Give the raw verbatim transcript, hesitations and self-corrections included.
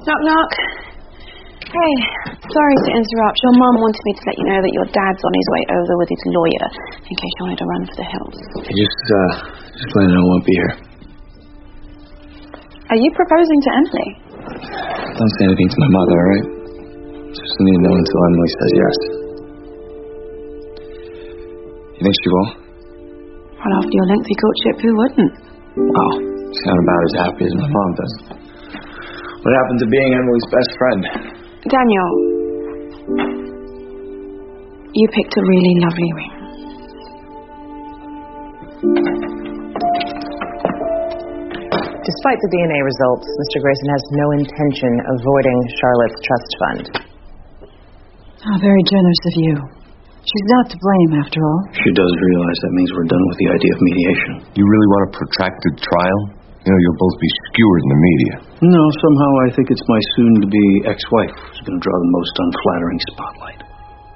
Knock, knock. Hey, sorry to interrupt. Your mum wanted me to let you know that your dad's on his way over with his lawyer, in case you wanted to run for the hills. Just, uh, just let her know I won't be here. Are you proposing to Emily? Don't say anything to my mother, all right? Just need to know until Emily says yes. You think she will? Well, after your lengthy courtship, who wouldn't? Wow, she sounds about as happy as my mom does. What happened to being Emily's best friend? Daniel, you picked a really lovely ring. Despite the D N A results, Mister Grayson has no intention of voiding Charlotte's trust fund. How very generous of you. She's not to blame, after all. She does realize that means we're done with the idea of mediation. You really want a protracted trial? You know, you'll both be skewered in the media. No, somehow I think it's my soon-to-be ex-wife who's going to draw the most unflattering spotlight.